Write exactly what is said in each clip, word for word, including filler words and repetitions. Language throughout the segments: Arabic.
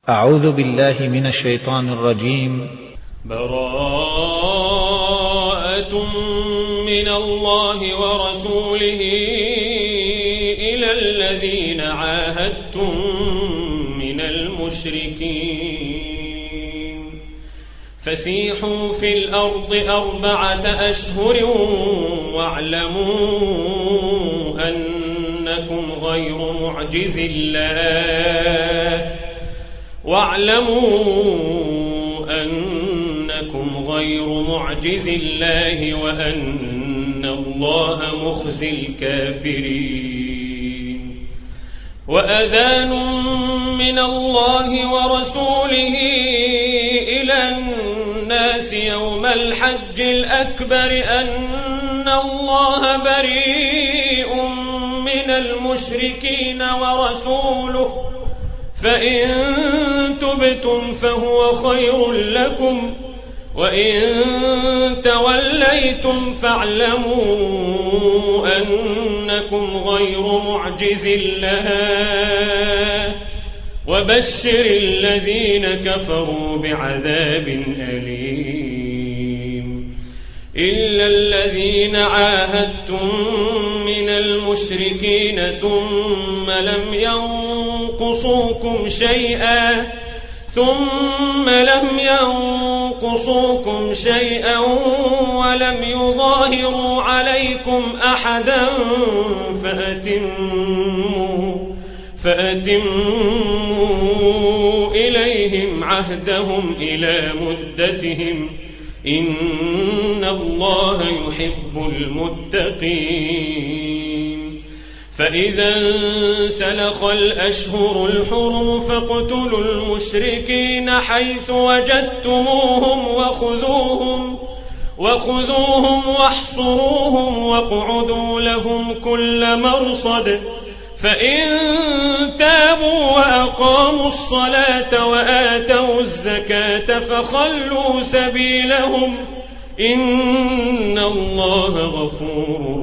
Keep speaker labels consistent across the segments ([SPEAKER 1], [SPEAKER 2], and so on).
[SPEAKER 1] أعوذ بالله من الشيطان الرجيم.
[SPEAKER 2] براءة من الله ورسوله إلى الذين عاهدتم من المشركين فسيحوا في الأرض أربعة أشهر واعلموا أنكم غير معجز الله واعلموا أنكم غير معجز الله وأن الله مخزي الكافرين. وأذان من الله ورسوله إلى الناس يوم الحج الأكبر أن الله بريء من المشركين ورسوله فإن تبتم فهو خير لكم وإن توليتم فاعلموا أنكم غير معجز الله وبشر الذين كفروا بعذاب أليم. إلا الذين عاهدتم من المشركين ثم لم ينقصوكم شيئا ثم لم ينقصوكم شيئا ولم يظاهروا عليكم أحدا فأتموا فأتموا إليهم عهدهم إلى مدتهم إن الله يحب المتقين. فإذا انسلخ الأشهر الحرم فاقتلوا المشركين حيث وجدتموهم وخذوهم وخذوهم واحصروهم واقعدوا لهم كل مرصد فإن تابوا وأقاموا الصلاة وآتوا الزكاة فخلوا سبيلهم إن الله غفور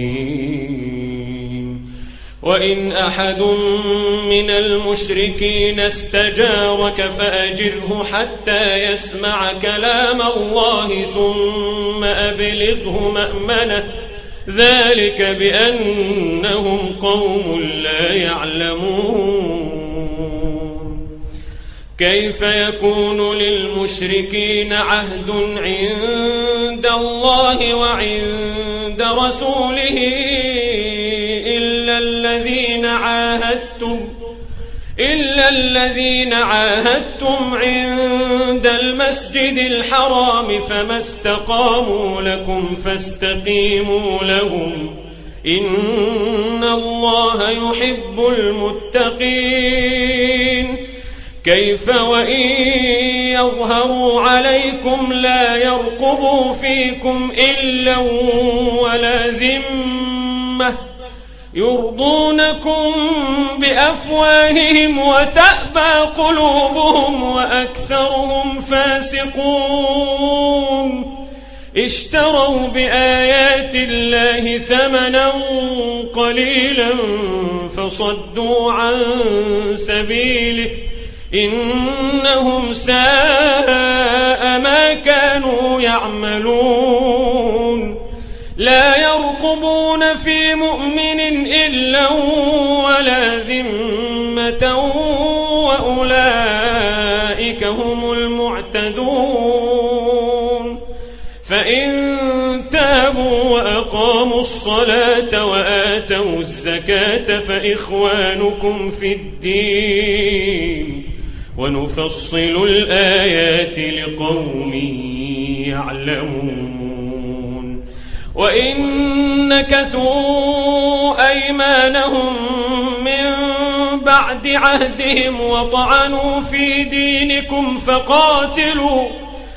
[SPEAKER 2] رحيم. وإن أحد من المشركين استجارك فأجره حتى يسمع كلام الله ثم أبلغه مأمنه ذلك بأنهم قوم لا يعلمون. كيف يكون للمشركين عهد عند الله وعند رسوله إلا الذين عاهدتم إلا الذين عاهدتم عند المسجد الحرام فما استقاموا لكم فاستقيموا لهم إن الله يحب المتقين. كيف وإن يظهروا عليكم لا يرقبوا فيكم إلا ولا ذمة يرضونكم بأفواههم وتأبى قلوبهم وأكثرهم فاسقون. اشتروا بآيات الله ثمنا قليلا فصدوا عن سبيله إنهم ساء ما كانوا يعملون. لا يرقبون في مؤمن إلا ولا ذمة وأولئك هم المعتدون. فإن تابوا وأقاموا الصلاة وآتوا الزكاة فإخوانكم في الدين ونفصل الآيات لقوم يعلمون. وإن نكثوا أيمانهم من بعد عهدهم وطعنوا في دينكم فقاتلوا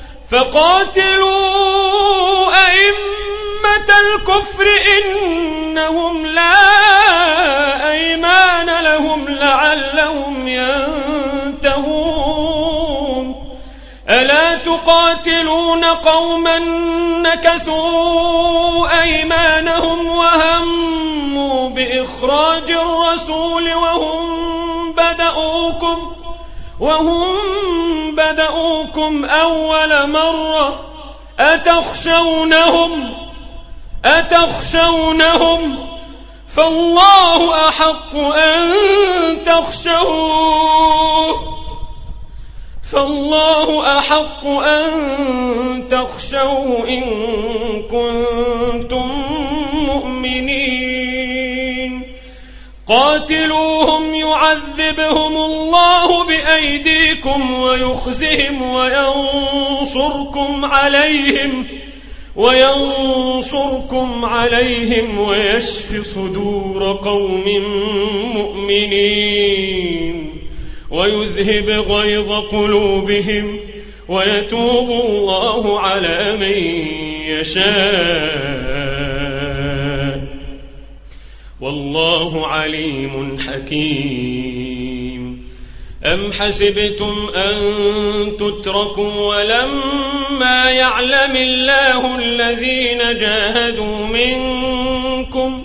[SPEAKER 2] فقاتلوا أئمة الكفر إنهم لا أيمان لهم لعلهم ينتهون. ألا تقاتلون قوما نكثوا أيمانهم وهموا بإخراج الرسول وهم بدأوكم وهم بدأوكم أول مرة أتخشونهم أتخشونهم فالله أحق أن تخشوه فالله أحق أن تخشوه إن كنتم مؤمنين قاتلوهم يعذبهم الله بأيديكم ويخزهم وينصركم عليهم وينصركم عليهم ويشف صدور قوم مؤمنين ويذهب غيظ قلوبهم ويتوب الله على من يشاء والله عليم حكيم أم حسبتم أن تتركوا ولما يعلم الله الذين جاهدوا منكم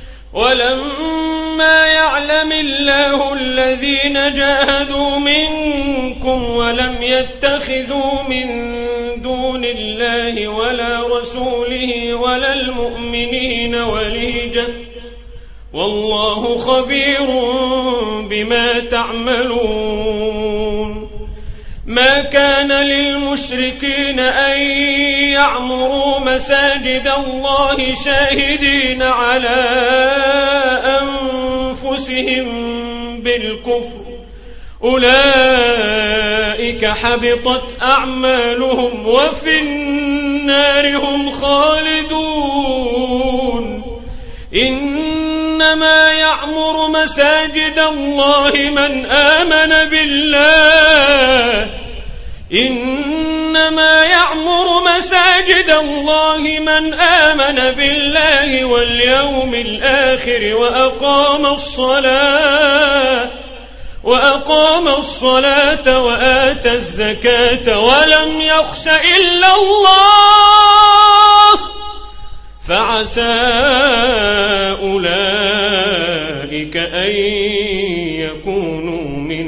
[SPEAKER 2] ولما يعلم الله الذين جاهدوا منكم ولم يتخذوا من دون الله ولا رسوله ولا المؤمنين وليجة والله خبير بما تعملون ما كان للمشركين أن يعمروا مساجد الله شاهدين على أنفسهم بالكفر أولئك حبطت أعمالهم وفي النار هم خالدون إنما يعمر مساجد الله من آمن بالله إنما يعمر مساجد الله من آمن بالله واليوم الآخر وأقام الصلاة وأقام الصلاة وآتى الزكاة ولم يخش إلا الله فعسى أولئك أن يكونوا من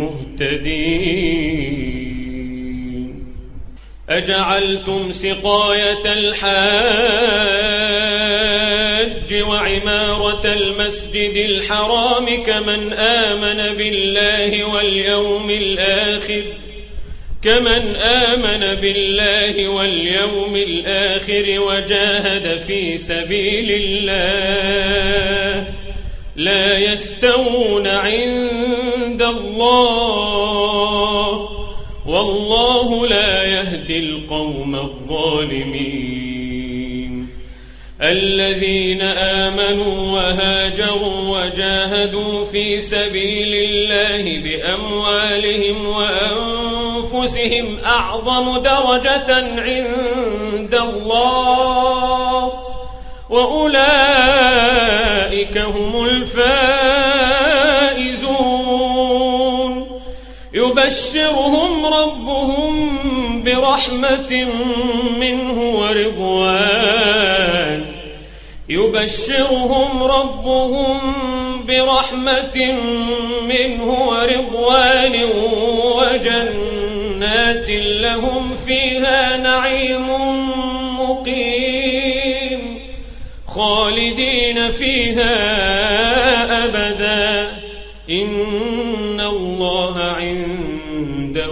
[SPEAKER 2] المهتدين أجعلتم سقاية الحاج وعمارة المسجد الحرام كمن آمن بالله واليوم الآخر كمن آمن بالله واليوم الآخر وجاهد في سبيل الله لا يستوون عند الله والله لا يهدي القوم الظالمين الذين آمنوا وهاجروا وجاهدوا في سبيل الله بأموالهم وأنفسهم أعظم درجة عند الله وأولئك هم الفائزون يبشرهم ربهم برحمة منه ورضوان يبشرهم ربهم برحمة منه ورضوان وجنات لهم فيها نعيم مقيم خالدين فيها أبدا إن الله عنده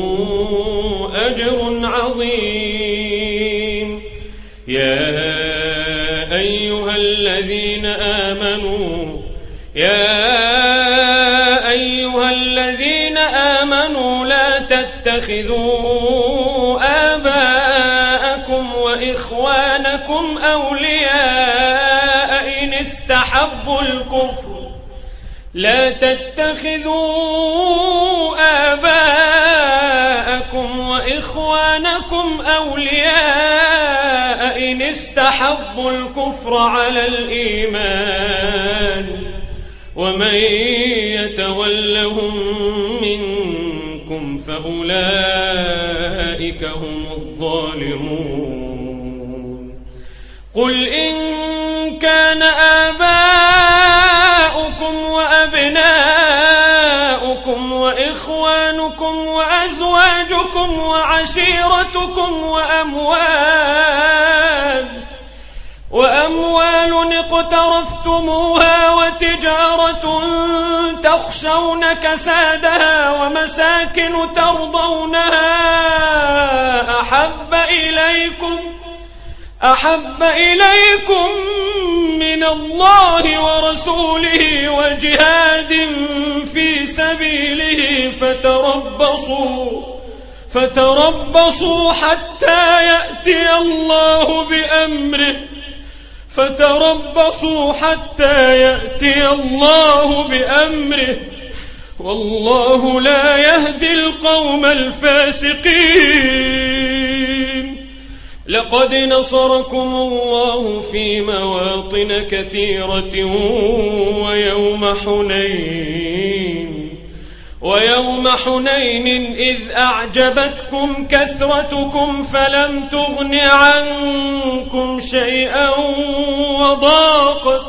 [SPEAKER 2] أجر عظيم يا أيها الذين آمنوا يا أيها الذين آمنوا لا تتخذوا آباءكم وإخوانكم أولياء إن استحبوا الكفر لا تتخذوا آباءكم وإخوانكم أولياء إن استحبوا الكفر على الإيمان ومن يتولهم منكم فأولئك هم الظالمون قل إن كان آباؤكم وأبناؤكم وإخوانكم وإخوانكم وأزواجكم وعشيرتكم وأموال وأموال اقترفتموها وتجارة تخشون كسادها ومساكن ترضونها أحب إليكم أحب إليكم من الله ورسوله وجهاد في سبيله فتربصوا فتربصوا حتى يأتي الله بأمره فتربصوا حتى يأتي الله بأمره والله لا يهدي القوم الفاسقين. لقد نصركم الله في مواطن كثيرة ويوم حنين ويوم حنين إذ أعجبتكم كثرتكم فلم تغن عنكم شيئا وضاقت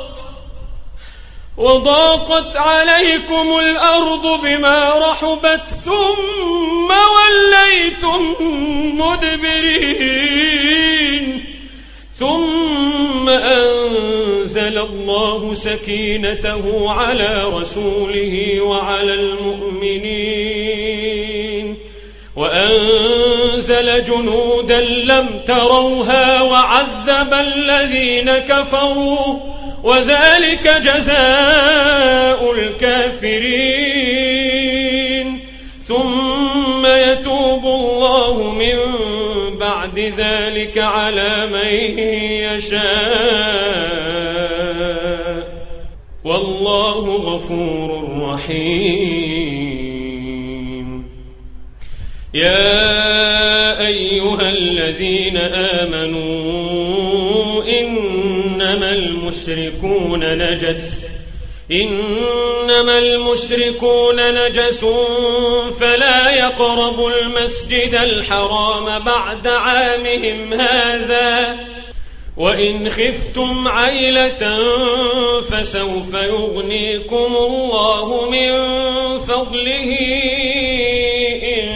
[SPEAKER 2] وضاقت عليكم الأرض بما رحبت ثم وليتم مدبرين ثم أنزل الله سكينته على رسوله وعلى المؤمنين وأنزل جنودا لم تروها وعذب الذين كفروا وذلك جزاء الكافرين. ثم يتوب الله من بعد ذلك على من يشاء والله غفور رحيم. يا أيها الذين آمنوا إنما المشركون نجس إنما المشركون نجس فلا يقربوا المسجد الحرام بعد عامهم هذا وإن خفتم عيلة فسوف يغنيكم الله من فضله إن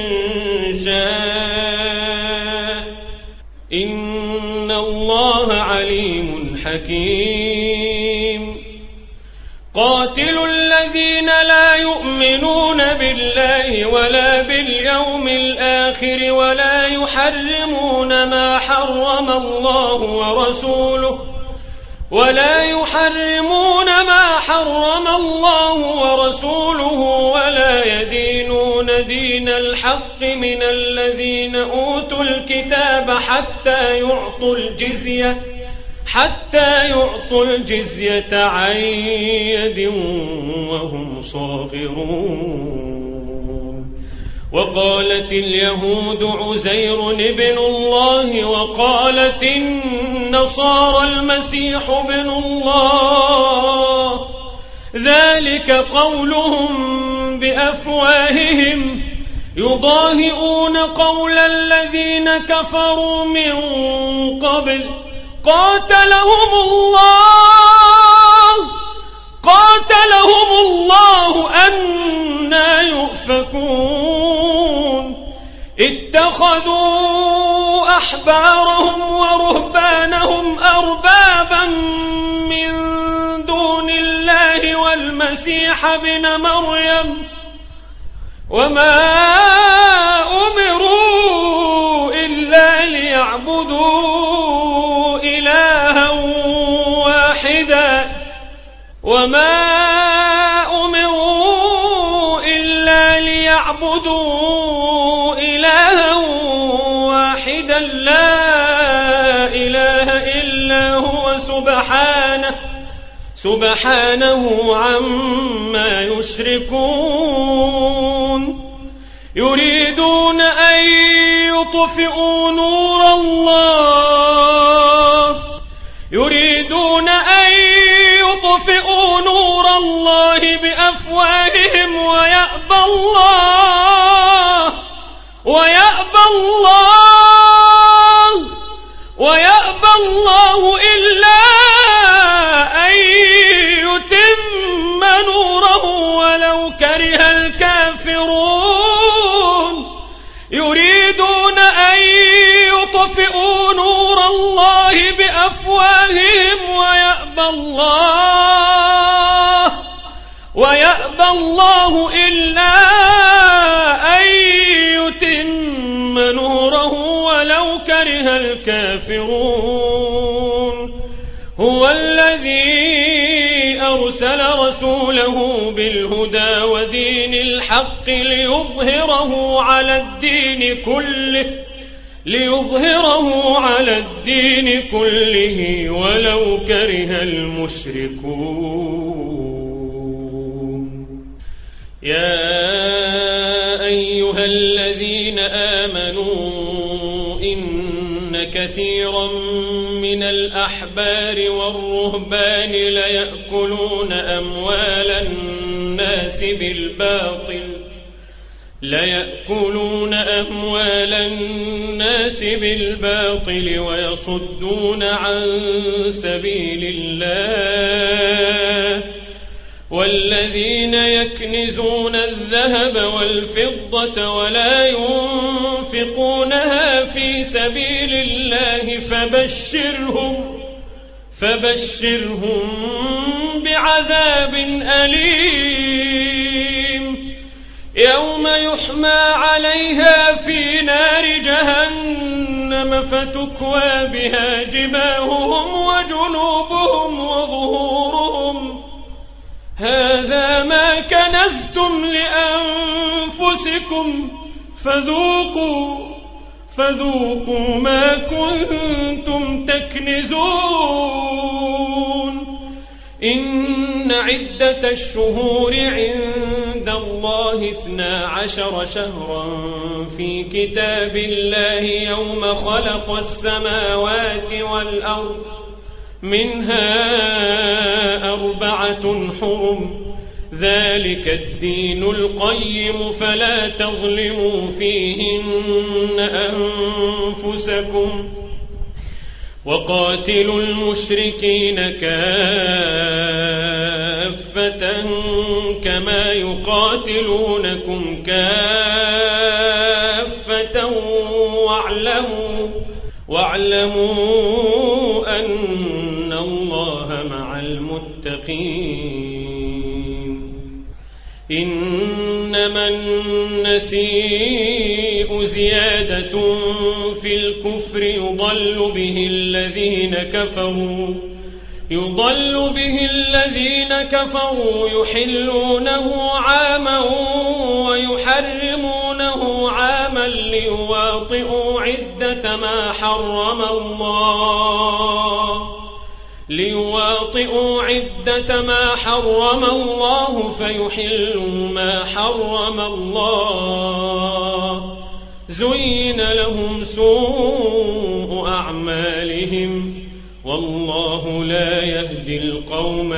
[SPEAKER 2] شاء إن الله عليم حكيم. قاتلوا الذين لا يؤمنون بالله ولا باليوم الآخر ولا يحرمون ما حرم الله ورسوله ولا يحرمون ما حرم الله ورسوله ولا يدينون دين الحق من الذين أوتوا الكتاب حتى يعطوا الجزية حتى يعطوا الجزية عن يد وهم صاغرون. وقالت اليهود عزير ابن الله وقالت النصارى المسيح ابن الله ذلك قولهم بأفواههم يضاهئون قول الذين كفروا من قبل قاتلهم الله قاتلهم الله أنى يؤفكون. اتخذوا أحبارهم ورهبانهم أربابا من دون الله والمسيح ابن مريم وما أمروا إلا ليعبدوا إلها واحدا وما أمروا إلا ليعبدوا إلها واحدا لا إله إلا هو سبحانه سبحانه عما يشركون. يريدون أن يطفئوا نور الله يريدون أن يطفئوا نور الله بأفواههم ويأبى الله ويأبى الله ويأبى الله إلا أن يتم نوره ولو كره الكافرون. يطفئوا نور الله بأفواههم ويأبى الله ويأبى الله إلا أن يتم نوره ولو كره الكافرون. هو الذي أرسل رسوله بالهدى ودين الحق ليظهره على الدين كله ليظهره على الدين كله ولو كره المشركون. يا أيها الذين آمنوا إن كثيرا من الأحبار والرهبان ليأكلون أموال الناس بالباطل ليأكلون أموال الناس بالباطل ويصدون عن سبيل الله. والذين يكنزون الذهب والفضة ولا ينفقونها في سبيل الله فبشرهم فبشرهم بعذاب أليم يوم يحمى عليها في نار جهنم فتكوى بها جباههم وجنوبهم وظهورهم هذا ما كنزتم لأنفسكم فذوقوا فذوقوا ما كنتم تكنزون. إن عدة الشهور عند الله اثنا عشر شهرا في كتاب الله يوم خلق السماوات والأرض منها أربعة حرم ذلك الدين القيم فلا تظلموا فيهن أنفسكم وقاتلوا المشركين كافة كما يقاتلونكم كافة واعلموا واعلموا أن الله مع المتقين. إنما النسيء زيادة في الكفر يضل به الذين كفروا يضل به الذين كفروا يحلونه عاما ويحرمونه عاما ليواطئوا عدة ما حرم الله ليواطئوا عدة ما حرم الله فيحلوا ما حرم الله. زين لهم سوء أعمالهم والله لا يهدي القوم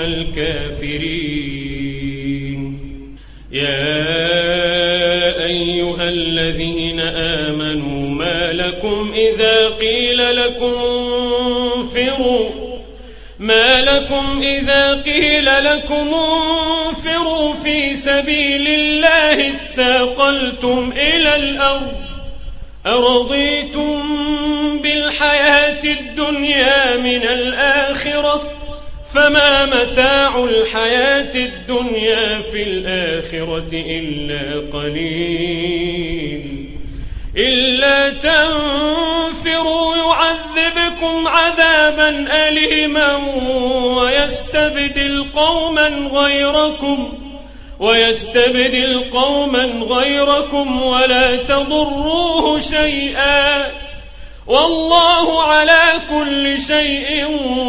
[SPEAKER 2] الكافرين. يا أيها الذين آمنوا ما لكم إذا قيل لكم انفروا ما لكم إذا قيل لكم انفروا في سبيل الله اثاقلتم إلى الأرض أرضيتم بالحياة الدنيا من الآخرة فما متاع الحياة الدنيا في الآخرة إلا قليل. إلا تنفروا يعذبكم عذابا أليما ويستبدل قوما غيركم ويستبدل قوما غيركم ولا تضروه شيئا والله على كل شيء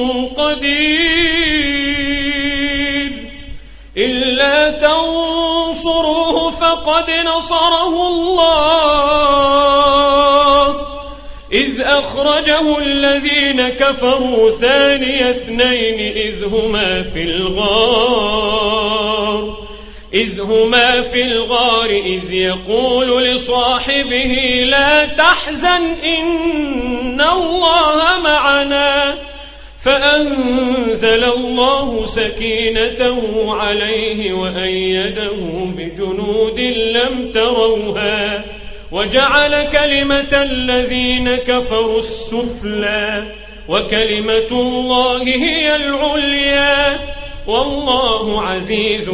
[SPEAKER 2] قدير. إلا تنصروه فقد نصره الله إذ أخرجه الذين كفروا ثاني اثنين إذ هما في الغار إذ هما في الغار إذ يقول لصاحبه لا تحزن إن الله معنا فأنزل الله سكينته عليه وأيده بجنود لم تروها وجعل كلمة الذين كفروا السفلى وكلمة الله هي العليا والله عزيز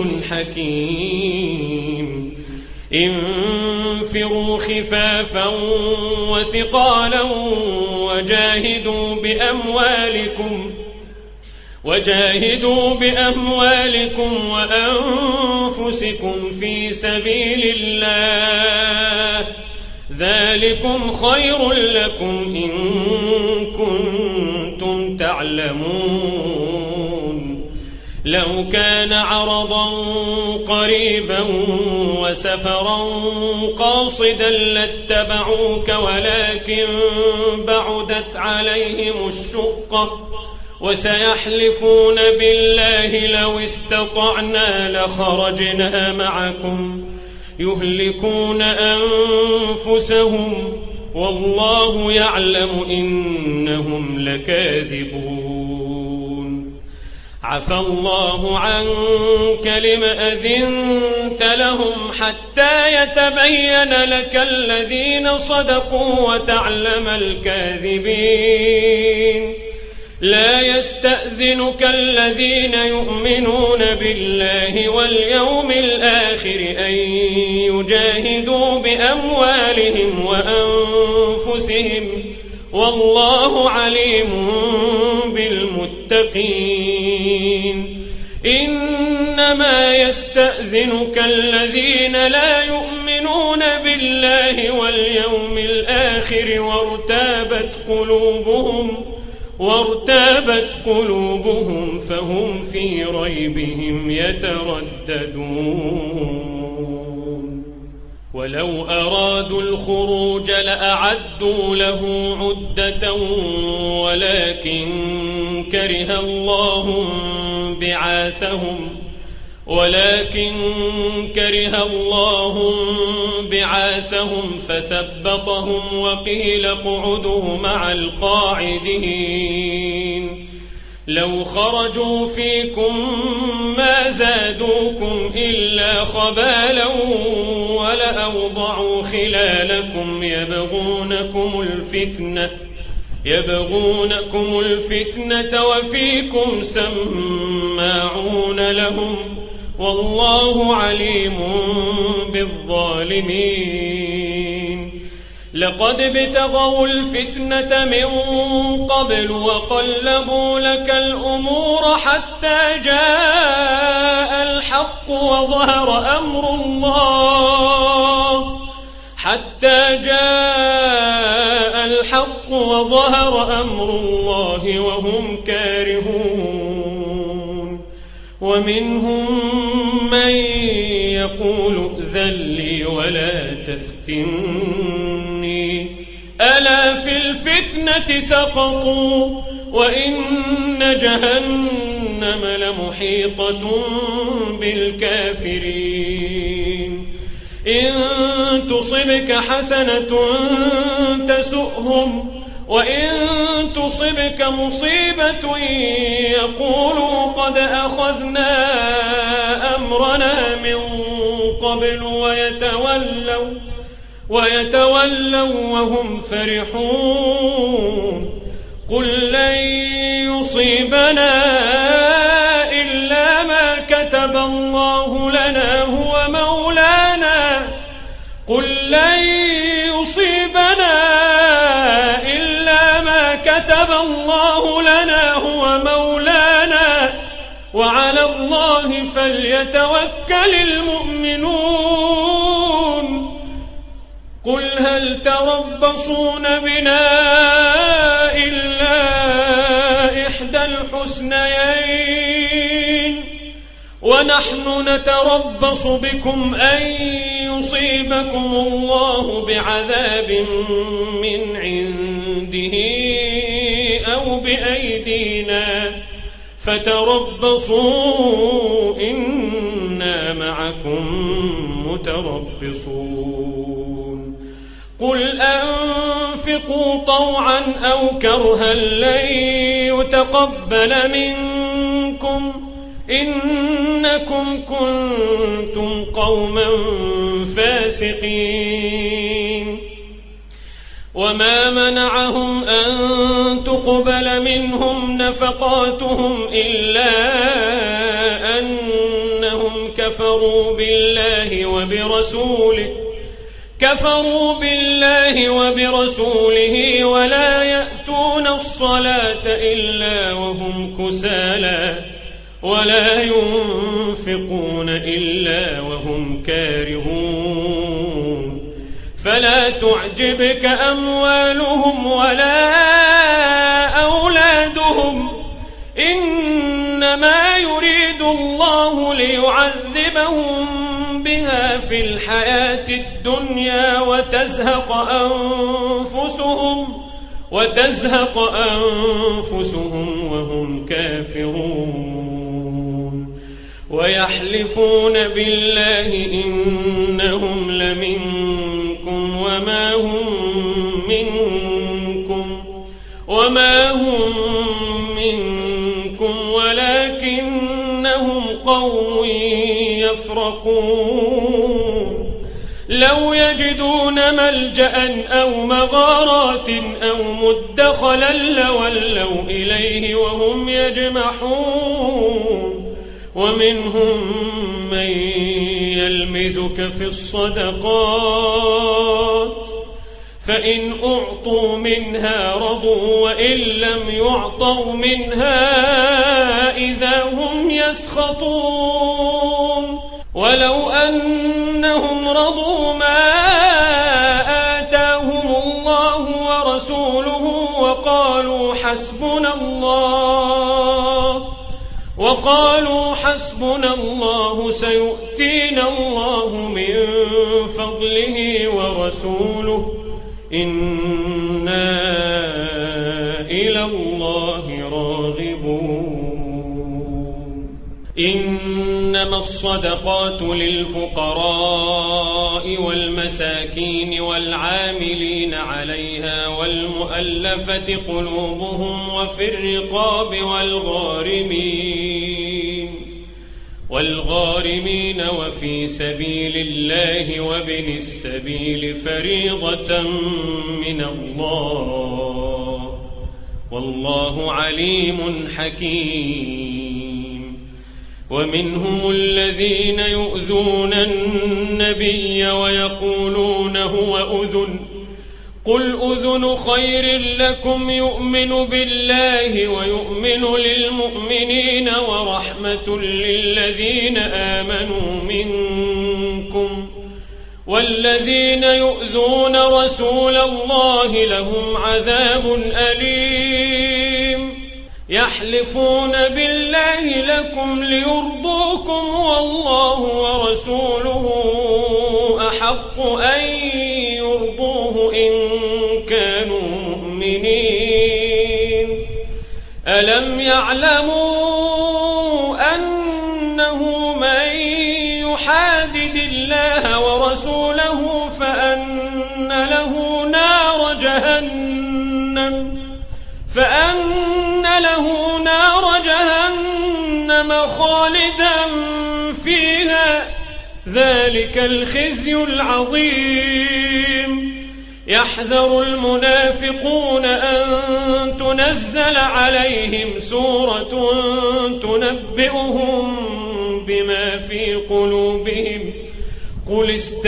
[SPEAKER 2] حكيم انفروا خفافا وثقالا وجاهدوا بأموالكم وجاهدوا بأموالكم وأنفسكم في سبيل الله ذلكم خير لكم إن كنتم تعلمون لو كان عرضا قريبا وسفرا قاصدا لاتبعوك ولكن بعدت عليهم الشقة وسيحلفون بالله لو استطعنا لخرجنا معكم يهلكون أنفسهم والله يعلم إنهم لكاذبون عفى الله عنك لم أذنت لهم حتى يتبين لك الذين صدقوا وتعلم الكاذبين لا يستأذنك الذين يؤمنون بالله واليوم الآخر أن يجاهدوا بأموالهم وأنفسهم والله عليم بالمتقين إنما يستأذنك الذين لا يؤمنون بالله واليوم الآخر وارتابت قلوبهم وارتابت قلوبهم فهم في ريبهم يترددون ولو أرادوا الخروج لأعدوا له عدة ولكن كره الله بعاثهم ولكن كره الله بعاثهم فثبطهم وقيل اقعدوا مع القاعدين لو خرجوا فيكم ما زادوكم إلا خبالا ولأوضعوا خلالكم يبغونكم الفتنة يبغونكم الفتنة وفيكم سماعون لهم والله عليم بالظالمين لقد ابتغوا الفتنة من قبل وقلبوا لك الأمور حتى جاء الحق وظهر أمر الله حتى جاء الحق وظهر أمر الله وهم كارهون ومنهم من يقول ائذن لي ولا تفتني ألا في الفتنة سقطوا وإن جهنم لمحيطة بالكافرين إن تصبك حسنة تسؤهم وإن تصبك مصيبة يقولوا قد أخذنا أمرنا من قبل ويتولوا ويتولوا وهم فرحون قل لن يصيبنا إلا ما كتب الله لنا هو مولانا قل لن يصيبنا إلا ما كتب الله لنا هو مولانا وعلى الله فليتوكل المؤمنون قل هل تربصون بنا إلا إحدى الحسنيين ونحن نتربص بكم أن يصيبكم الله بعذاب من عنده أو بأيدينا فتربصوا إنا معكم متربصون قل أنفقوا طوعا أو كرها لن يتقبل منكم إنكم كنتم قوما فاسقين وما منعهم أن تقبل منهم نفقاتهم إلا أنهم كفروا بالله وبرسوله كفروا بالله وبرسوله ولا يأتون الصلاة إلا وهم كسالى ولا ينفقون إلا وهم كارهون فلا تعجبك أموالهم ولا أولادهم إنما يريد الله ليعذبهم بها في الحياة الدنيا وتزهق أنفسهم وتزهق أنفسهم وهم كافرون ويحلفون بالله إنهم لمنكم وما هم منكم وما هم منكم ولكنهم قوم يفرقون لو يجدون ملجأ أو مغارات أو مدخلا لولوا إليه وهم يجمحون ومنهم من يلمزك في الصدقات فإن أعطوا منها رضوا وإن لم يعطوا منها إذا هم يسخطون ولو أنهم رضوا ما آتاهم الله ورسوله وقالوا حسبنا الله وقالوا حسبنا الله سيؤتينا الله من فضله ورسوله إنا إلى الله راغبون إنما الصدقات للفقراء والمساكين والعاملين عليها والمؤلفة قلوبهم وفي الرقاب والغارمين والغارمين وفي سبيل الله وابن السبيل فريضة من الله والله عليم حكيم ومنهم الذين يؤذون النبي ويقولون هو أذن قل أذن خير لكم يؤمن بالله ويؤمن للمؤمنين ورحمة للذين آمنوا منكم والذين يؤذون رسول الله لهم عذاب أليم يحلفون بالله لكم ليرضوكم والله ورسوله أحق أن يرضوه إن كانوا مؤمنين ألم يعلموا أنه من يحادد الله ورسوله فأن له نار جهنم فأن له نار جهنم خالدا فيها ذلك الخزي العظيم يحذر المنافقون أن تنزل عليهم سورة تنبئهم بما في قلوبهم قل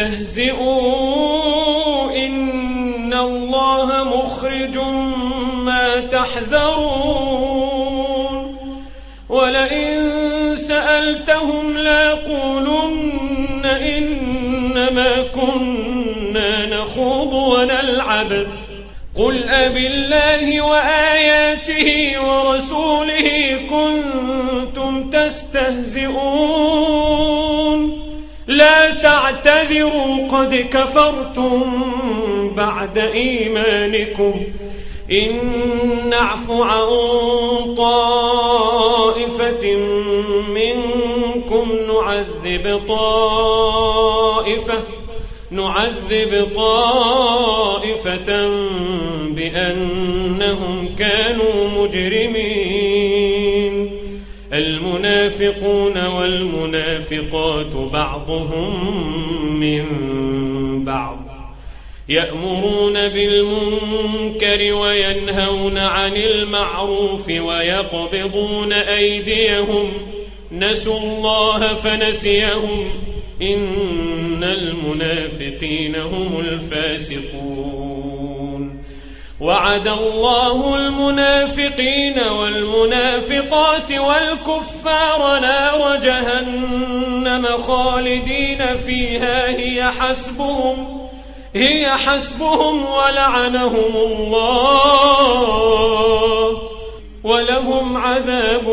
[SPEAKER 2] استهزئوا إن الله مخرج ما تحذرون ولئن سألتهم ليقولن إنما كنا نخوض ونلعب قل أبالله وآياته ورسوله كنتم تستهزئون لا تعتذروا قد كفرتم بعد إيمانكم إن نعف عن طائفة منكم نعذب طائفة نعذب طائفة بأنهم كانوا مجرمين المنافقون والمنافقات بعضهم من بعض يأمرون بالمنكر وينهون عن المعروف ويقبضون أيديهم نسوا الله فنسيهم إن المنافقين هم الفاسقون وعد الله المنافقين والمنافقات والكفار نار جهنم خالدين فيها هي حسبهم هي حسبهم ولعنهم الله ولهم عذاب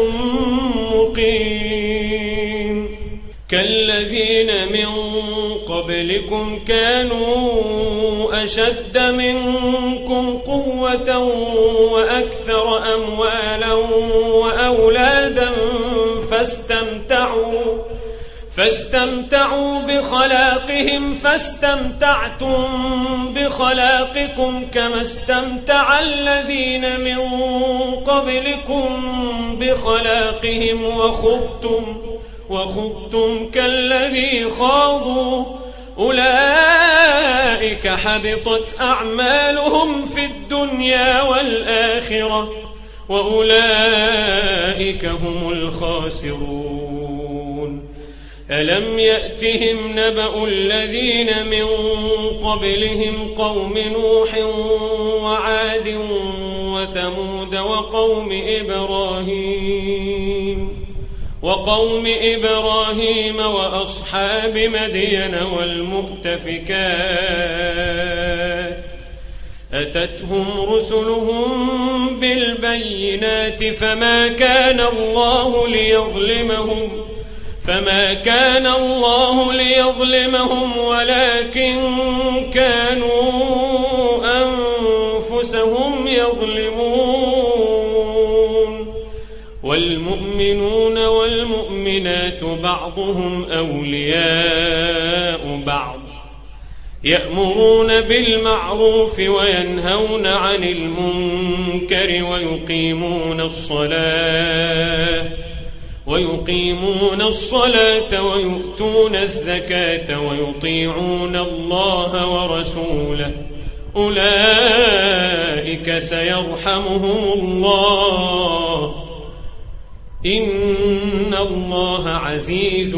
[SPEAKER 2] مقيم كالذين من قبلكم كانوا أشد منكم قوة وأكثر أموالا وأولادا فاستمتعوا فاستمتعوا بخلاقهم فاستمتعتم بخلاقكم كما استمتع الذين من قبلكم بخلاقهم وخضتم وخضتم كالذي خاضوا أولئك حبطت أعمالهم في الدنيا والآخرة وأولئك هم الخاسرون ألم يأتهم نبأ الذين من قبلهم قوم نوح وعاد وثمود وقوم إبراهيم وقوم إبراهيم وأصحاب مدين والمؤتفكات أتتهم رسلهم بالبينات فما كان الله ليظلمهم فما كان الله ليظلمهم ولكن كانوا أنفسهم يظلمون والمؤمنون والمؤمنات بعضهم أولياء بعض يأمرون بالمعروف وينهون عن المنكر ويقيمون الصلاة ويقيمون الصلاة ويؤتون الزكاة ويطيعون الله ورسوله أولئك سيرحمهم الله إن الله عزيز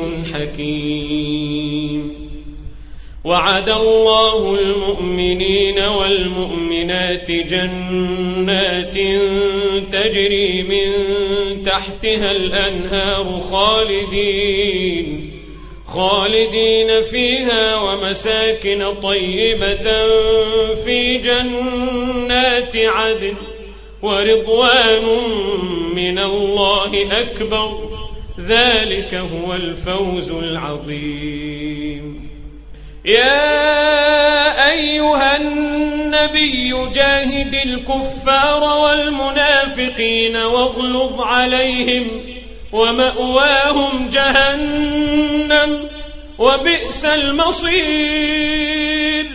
[SPEAKER 2] حكيم وعد الله المؤمنين والمؤمنات جنات تجري من تحتها الأنهار خالدين خالدين فيها ومساكن طيبة في جنات عدن ورضوان من الله أكبر ذلك هو الفوز العظيم يا أيها النبي جاهد الكفار والمنافقين واغلظ عليهم ومأواهم جهنم وبئس المصير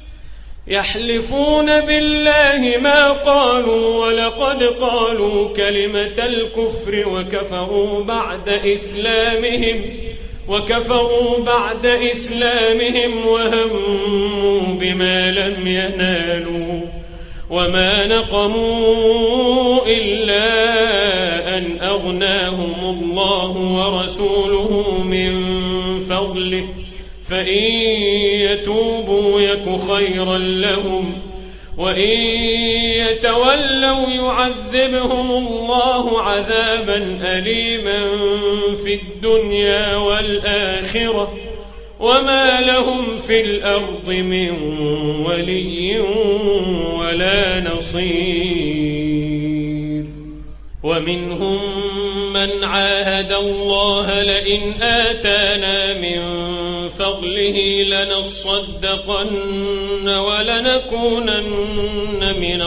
[SPEAKER 2] يحلفون بالله ما قالوا ولقد قالوا كلمة الكفر وكفروا بعد إسلامهم وكفروا بعد إسلامهم وهموا بما لم ينالوا وما نقموا إلا أن أغناهم الله ورسوله من فضله فإن يتوبوا يك خيرا لهم وإن يتولوا يعذبهم الله عذابا أليما في الدنيا والآخرة وما لهم في الأرض من ولي ولا نصير ومنهم من عاهد الله لئن آتانا من فضله لنصدقن ولنكونن من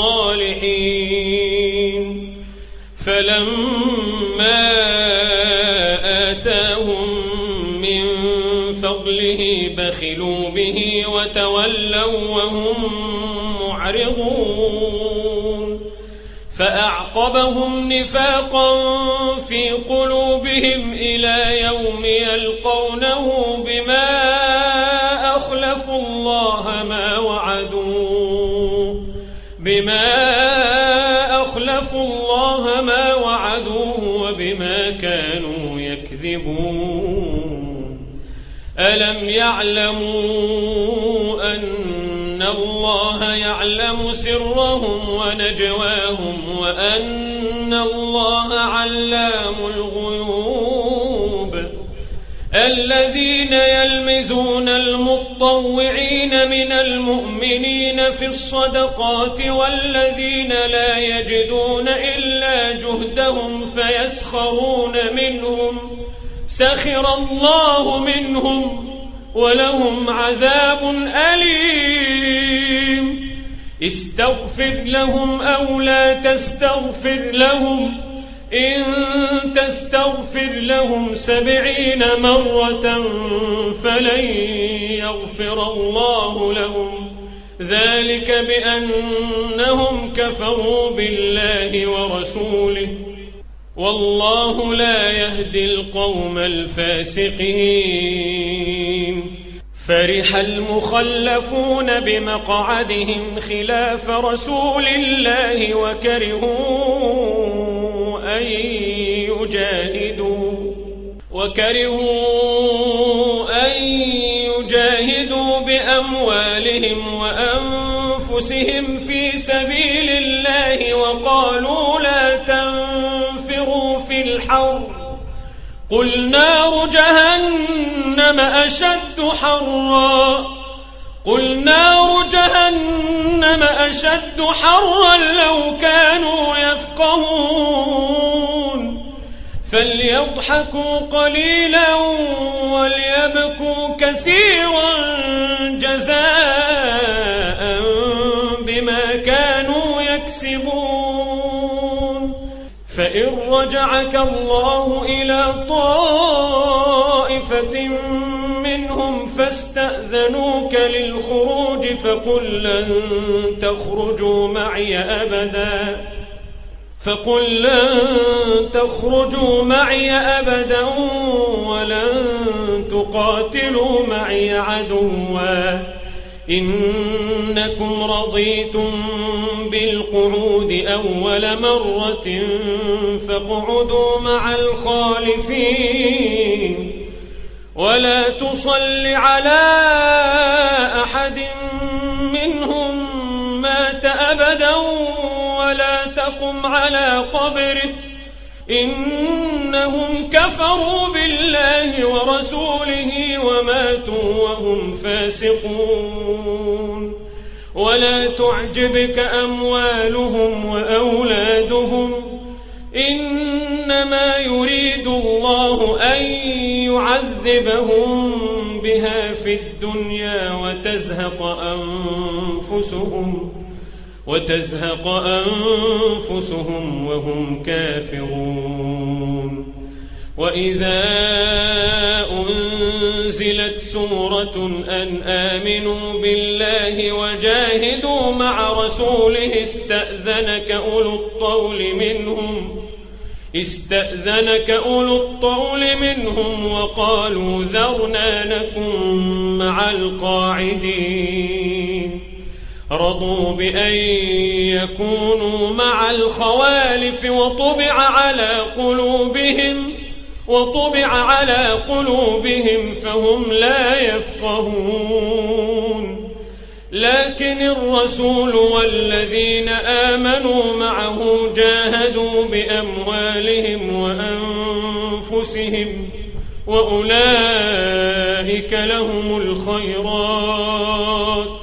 [SPEAKER 2] الصالحين فلما آتاهم من فضله بخلوا به وتولوا وهم معرضون فأعقبهم نفاقا في قلوبهم إلى يوم يلقونه بما أخلفوا الله ما وعدوه بما أخلفوا الله ما وعدوه وبما كانوا يكذبون ألم يعلموا أن الله يعلم سرهم ونجواهم وأن الله علام الغيوب الذين يلمزون المطوعين من المؤمنين في الصدقات والذين لا يجدون إلا جهدهم فيسخرون منهم سخر الله منهم ولهم عذاب أليم استغفر لهم أو لا تستغفر لهم إن تستغفر لهم سبعين مرة فلن يغفر الله لهم ذلك بأنهم كفروا بالله ورسوله والله لا يهدي القوم الفاسقين فرح المخلفون بمقعدهم خلاف رسول الله وكرهوا أن يجاهدوا وكرهوا أن يجاهدوا بأموالهم وأنفسهم في سبيل الله وقالوا لا تنفروا في الحر قل نار جهنم أشد حرا قل نار جهنم أشد حرا لو كانوا يفقهون فليضحكوا قليلا وليبكوا كثيرا جزاء بما كانوا يكسبون فإن رجعك الله إلى طائفة منهم فاستأذنوك للخروج فقل لن تخرجوا معي أبدا فقل لن تخرجوا معي أبدا ولن تقاتلوا معي عدوا إنكم رضيتم بالقعود أول مرة فاقعدوا مع الخالفين ولا تصل على أحد منهم مات أبدا ولا تقم على قبره إنهم كفروا بالله ورسوله وماتوا وهم فاسقون ولا تعجبك أموالهم وأولادهم إنما يريد الله أن يعذبهم بها في الدنيا وتزهق أنفسهم وتزهق أنفسهم وهم كافرون وإذا أنزلت سورة أن آمنوا بالله وجاهدوا مع رسوله استأذنك أولو الطول منهم استأذنك أولو الطول منهم وقالوا ذرنا نكن مع القاعدين رضوا بأن يكونوا مع الخوالف وطبع على قلوبهم وطبع على قلوبهم فهم لا يفقهون لكن الرسول والذين آمنوا معه جاهدوا بأموالهم وأنفسهم وأولئك لهم الخيرات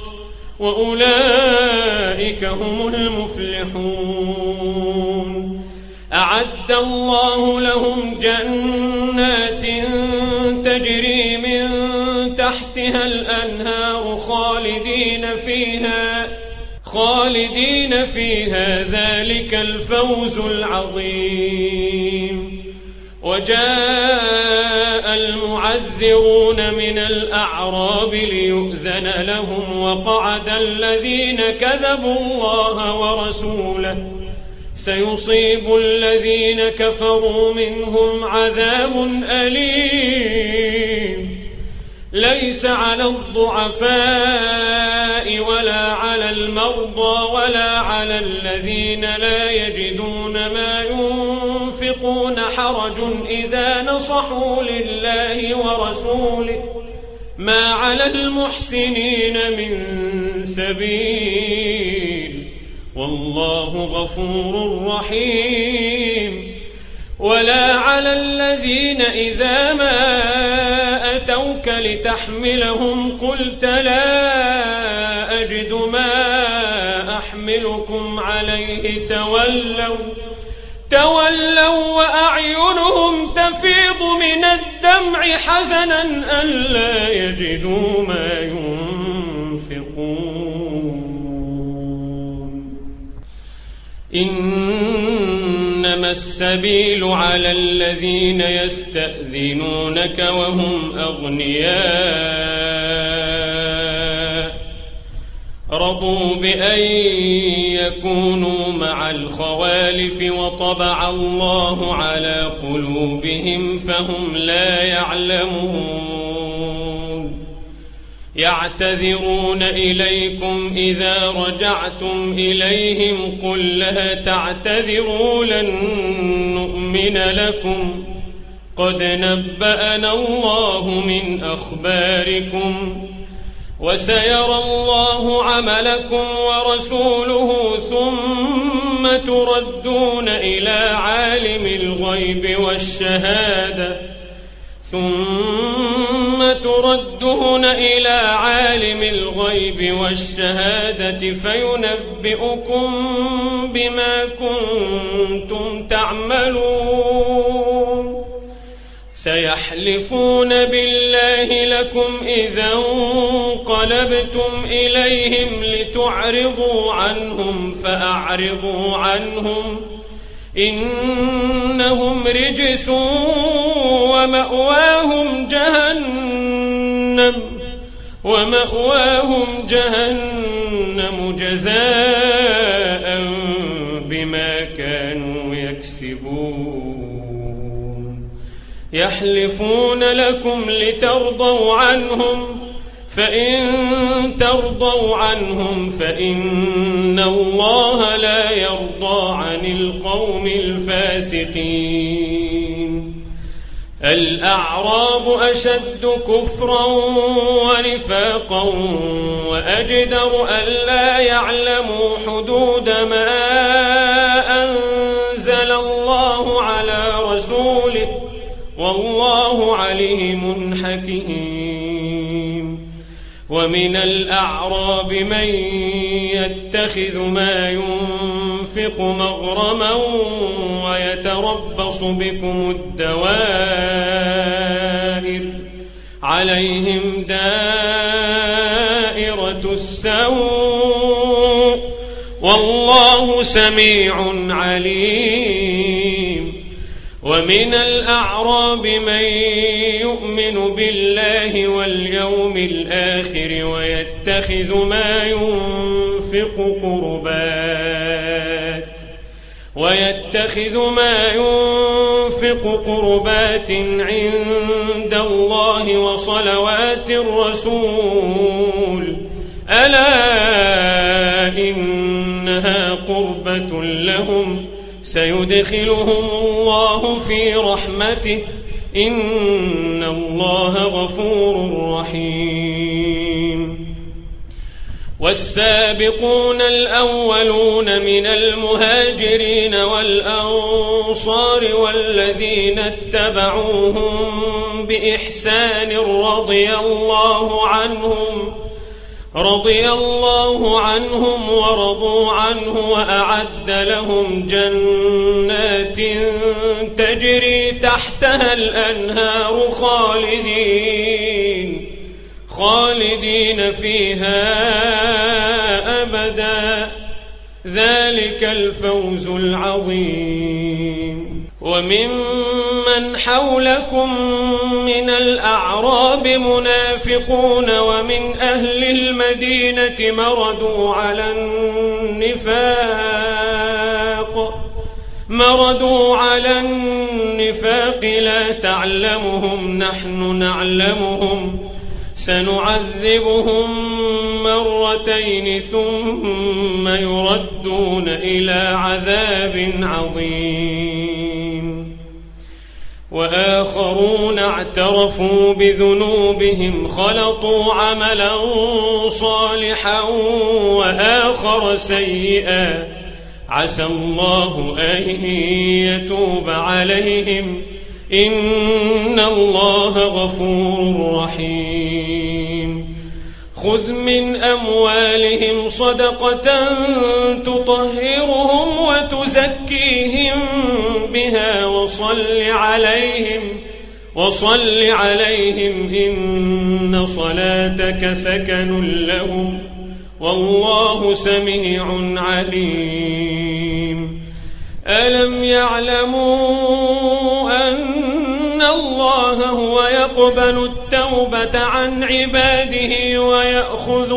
[SPEAKER 2] وأولئك هم المفلحون أعد الله لهم جنات تجري من تحتها الأنهار خالدين فيها خالدين فيها ذلك الفوز العظيم وجاء المعذرون من الأعراب ليؤذن لهم وقعد الذين كذبوا الله ورسوله سيصيب الذين كفروا منهم عذاب أليم ليس على الضعفاء ولا على المرضى ولا على الذين لا يجدون ما ينفقون حرج إذا نصحوا لله ورسوله ما على المحسنين من سبيل والله غفور رحيم. ولا على الذين إذا ما أتوك لتحملهم قلت لا أجد ما أحملكم عليه تولوا تولوا وأعينهم تفيض من الدمع حزنا ألا يجدوا ما ينفقون. إنما السبيل على الذين يستأذنونك وهم أغنياء رضوا بأن يكونوا مع الخوالف وطبع الله على قلوبهم فهم لا يعلمون. يعتذرون إليكم إذا رجعتم إليهم قل لا تعتذروا لن نؤمن لكم قد نبأنا الله من أخباركم وسيرى الله عملكم ورسوله ثم تردون إلى عالم الغيب والشهادة ثم تردون إلى عالم الغيب والشهادة فينبئكم بما كنتم تعملون. سيحلفون بالله لكم إذا انقلبتم إليهم لتعرضوا عنهم فأعرضوا عنهم إنهم رجس ومأواهم جهنم ومأواهم جهنم جزاء بما كانوا يكسبون. يحلفون لكم لترضوا عنهم فإن ترضوا عنهم فإن الله لا يرضى عن القوم الفاسقين. الأعراب أشد كفرا ونفاقا وأجدر ألا يعلموا حدود ما أنزل الله على رسوله والله عليم حكيم. ومن الأعراب من يتخذ ما ينفق مغرما ويتربص بكم الدوائر عليهم دائرة السوء والله سميع عليم. ومن الأعراب من يؤمن بالله واليوم الآخر ويتخذ ما ينفق قربات ويتخذ ما ينفق قربات عند الله وصلوات الرسول ألا إنها قربة لهم سيدخلهم الله في رحمته إن الله غفور رحيم. والسابقون الأولون من المهاجرين والأنصار والذين اتبعوهم بإحسان رضي الله عنهم رضي الله عنهم ورضوا عنه وأعد لهم جنات تجري تحتها الأنهار خالدين خالدين فيها أبدا ذلك الفوز العظيم. وممن حولكم من الأعراب منافقون ومن أهل المدينة مردوا على النفاق مردوا على النفاق لا تعلمهم نحن نعلمهم سنعذبهم مرتين ثم يردون إلى عذاب عظيم وآخرون اعترفوا بذنوبهم خلطوا عملا صالحا وآخر سيئا عسى الله أن يتوب عليهم إن الله غفور رحيم خذ من أموالهم صدقة تطهرهم وتزكيهم بها وصل عليهم وصل عليهم إن صلاتك سكن لهم والله سميع عليم ألم يعلموا أن الله هو يقبل التوبة عن عباده ويأخذ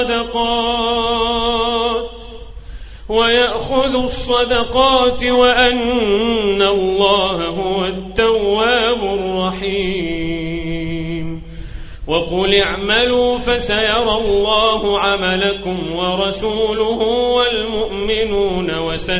[SPEAKER 2] الصدقات ويأخذ الصدقات وأن الله هو التواب الرحيم وقل اعملوا فسيرى الله عملكم ورسوله والمؤمنون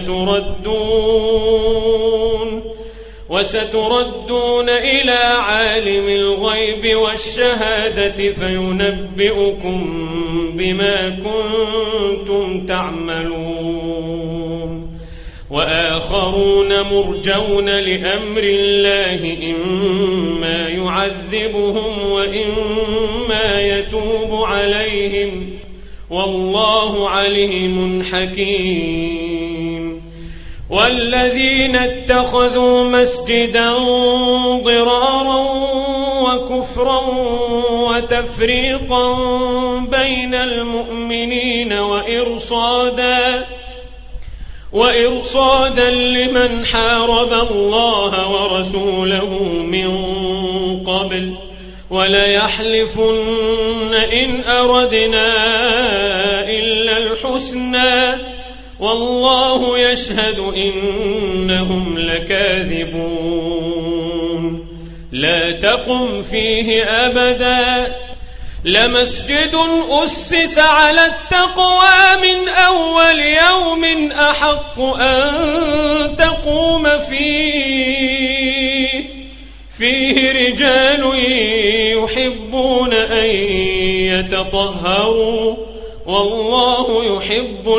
[SPEAKER 2] وستردون وستردون إلى عالم الغيب والشهادة فينبئكم بما كنتم تعملون وآخرون مرجون لأمر الله إما يعذبهم وإما يتوب عليهم والله عليم حكيم والذين اتخذوا مسجدا ضرارا وكفرا وتفريقا بين المؤمنين وإرصادا وإرصادا لمن حارب الله ورسوله من قبل وليحلفن إن أردنا إلا الحسنى والله يشهد إنهم لكاذبون لا تقم فيه أبدا لمسجد أسس على التقوى من أول يوم أحق أن تقوم فيه فيه رجال يحبون أن يتطهروا والله يحب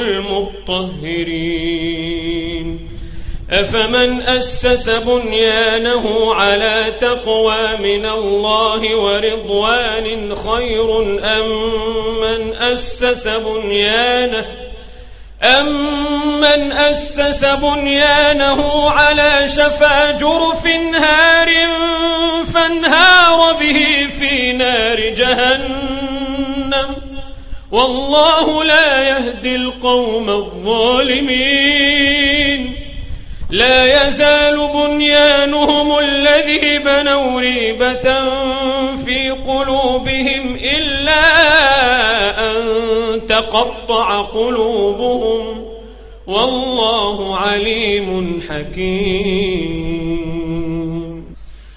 [SPEAKER 2] المطهرين أفمن أسس بنيانه على تقوى من الله ورضوان خير أم من أسس بنيانه أمن أسس بنيانه على شفا جرف هار فانهار به في نار جهنم والله لا يهدي القوم الظالمين لا يزال بنيانهم الذي بنوا ريبة في قلوبهم إلا أن تقطع قلوبهم والله عليم حكيم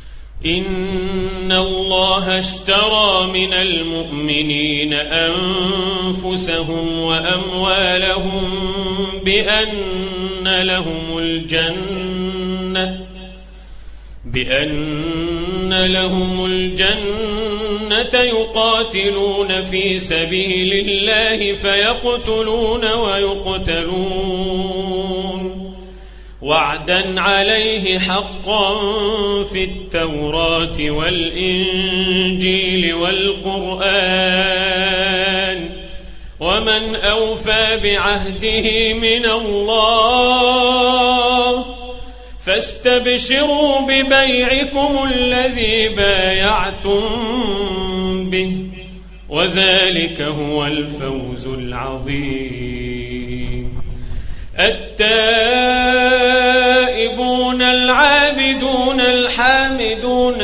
[SPEAKER 2] إن الله اشترى من المؤمنين أنفسهم وأموالهم بأن لهم الجنة بأن لهم الجنة يقاتلون في سبيل الله فيقتلون ويقتلون وعدا عليه حقا في التوراة والإنجيل والقرآن ومن أوفى بعهده من الله فاستبشروا ببيعكم الذي بايعتم به وذلك هو الفوز العظيم التائبون العابدون الحامدون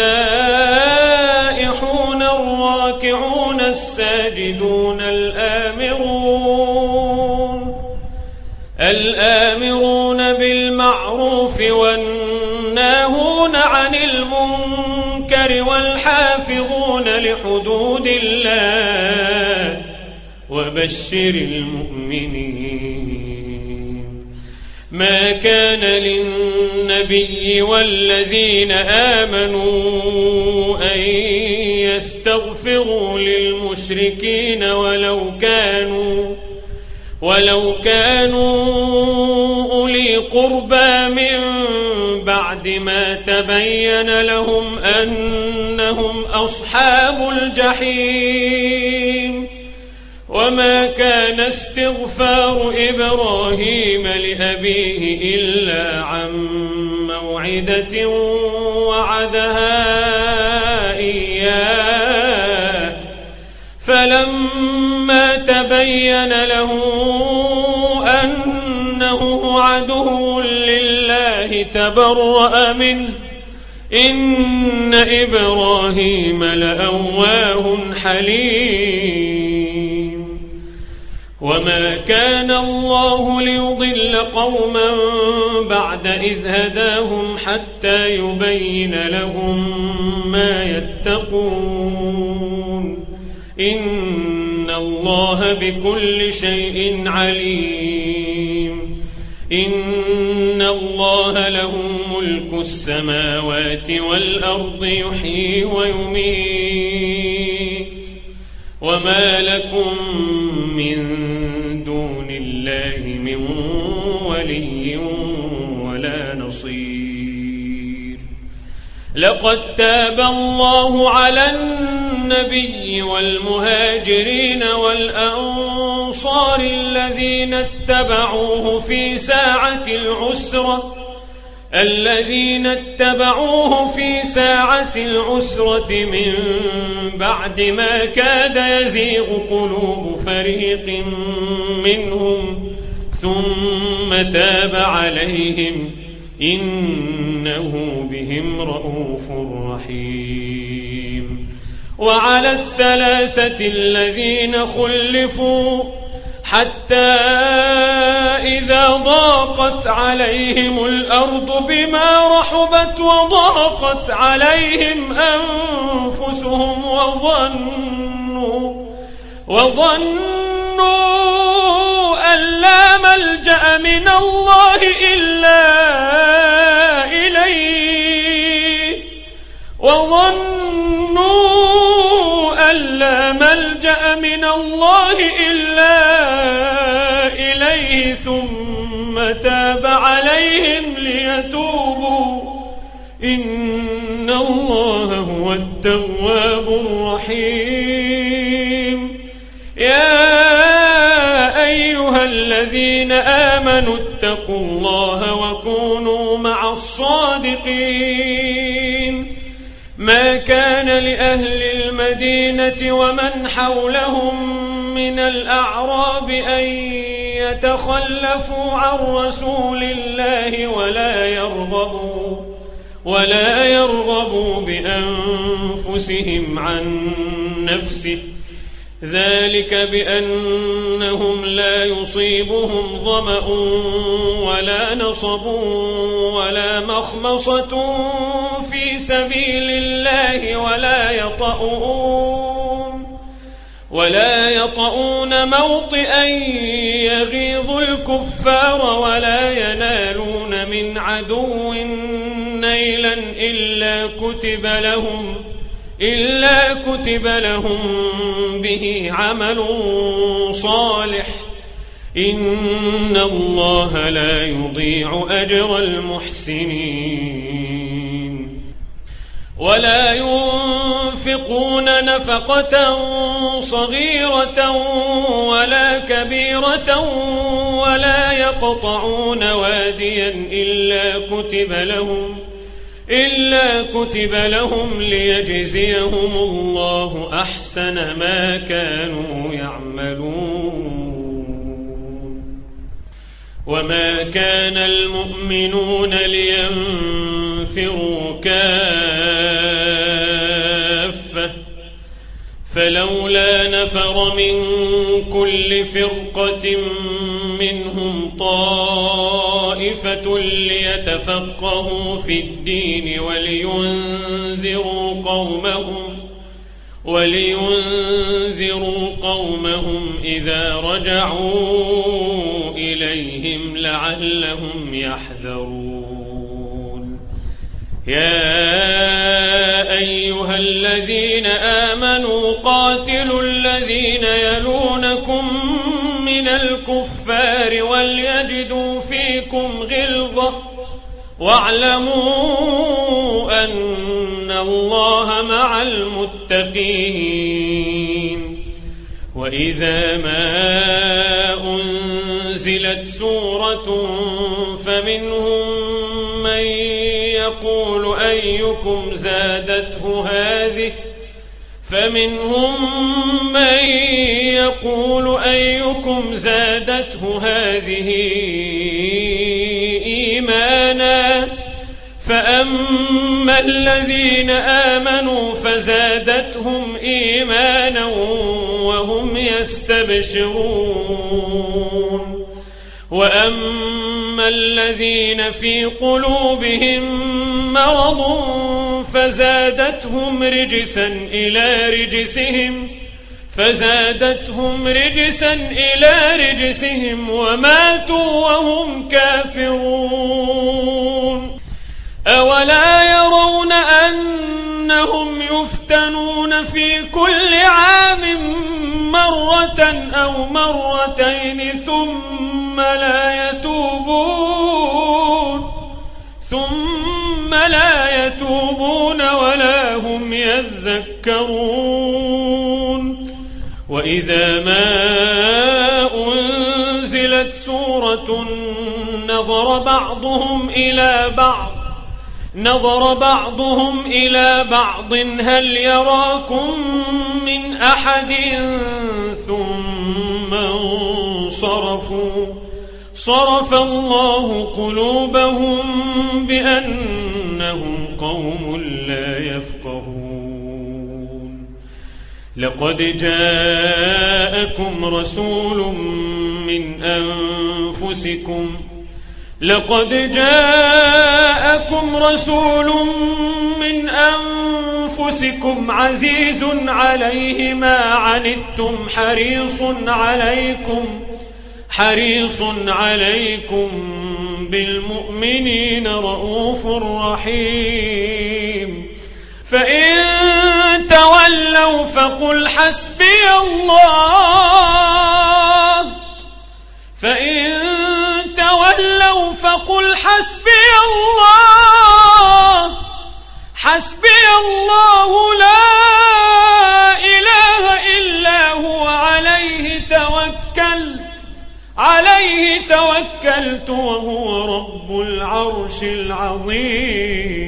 [SPEAKER 2] السائحون الراكعون الساجدون الآمرون الآمرون بالمعروف والناهون عن المنكر والحافظون لحدود حدود الله وبشر المؤمنين. ما كان للنبي والذين آمنوا أن يستغفروا للمشركين ولو كانوا ولو كانوا أولي قربى من بعد ما تبين لهم أنهم أصحاب الجحيم. وما كان استغفار إبراهيم لأبيه إلا عن موعدة وعدها إياه فلما تبين له أنه عدو لله تبرأ منه إن إبراهيم لأواه حليم. وما كان الله ليضل قوما بعد إذ هداهم حتى يبين لهم ما يتقون إن الله بكل شيء عليم. إن الله له ملك السماوات والأرض يحيي ويميت وما لكم من دون الله من ولي ولا نصير. لقد تاب الله على النبي والمهاجرين والأنصار الذين اتبعوه في ساعة العسرة الذين اتبعوه في ساعة العسرة من بعد ما كاد يزيغ قلوب فريق منهم ثم تاب عليهم إنه بهم رؤوف رحيم. وعلى الثلاثة الذين خلفوا حتى إذا ضاقت عليهم الأرض بما رحبت وضاقت عليهم أنفسهم وظنوا وظنوا أن لا ملجأ من الله إلا إليه وظنوا أن لا ملجأ من الله إلا إليه ثم تاب عليهم ليتوبوا إن الله هو التواب الرحيم. يا أيها الذين آمنوا اتقوا الله وكونوا مع الصادقين. ما كان لأهل المدينة ومن حولهم من الأعراب أن يتخلفوا عن رسول الله ولا يرغبوا ولا يرغبوا بأنفسهم عن نفسه ذلك بأنهم لا يصيبهم ظمأ ولا نصب ولا مخمصة في سبيل الله ولا يطؤون ولا يطؤون موطئا يغيظ الكفار ولا ينالون من عدو نيلا إلا كتب لهم إلا كتب لهم به عمل صالح إن الله لا يضيع أجر المحسنين. ولا ينفقون نفقة صغيرة ولا كبيرة ولا يقطعون واديا إلا كتب لهم إلا كتب لهم ليجزيهم الله أحسن ما كانوا يعملون. وما كان المؤمنون لينفروا كافة فلولا نفر من كل فرقة منهم طائفة ليتفقهوا في الدين ولينذروا قومهم ولينذروا قومهم إذا رجعوا إليهم لعلهم يحذرون. يا أيها الذين آمنوا قاتلوا الذين يلونكم من الكفار وليجدوا فيكم غلظة واعلموا أن الله مع المتقين. وإذا ما أنزلت سورة فمنهم من يقول أيكم زادته هذه فمنهم من يقول أيكم زادته هذه إيمانا فأما الذين آمنوا فزادتهم إيمانا وهم يستبشرون. وأما الذين في قلوبهم مرض فزادتهم رجسا إلى رجسهم فزادتهم رجسا إلى رجسهم وماتوا وهم كافرون. أولا يرون أنهم يفتنون في كل عام مرة أو مرتين ثم لا يتوبون ثم لا يتوبون ولا هم يذكرون. وإذا ما أنزلت سورة نظر بعضهم إلى بعض نظر بعضهم إلى بعض هل يراكم من أحد ثم انصرفوا صرف الله قلوبهم بأنهم قوم لا يفقهون. لقد جاءكم رسول من أنفسكم لقد جاءكم رسول من أنفسكم عزيز عليه ما عنتم حريص عليكم حريص عليكم بالمؤمنين رؤوف رحيم. فإن تولوا فقل حسبي الله فإن تولوا فقل حسبي الله حسبي الله لا إله إلا هو عليه توكلت عليه توكلت وهو رب العرش العظيم.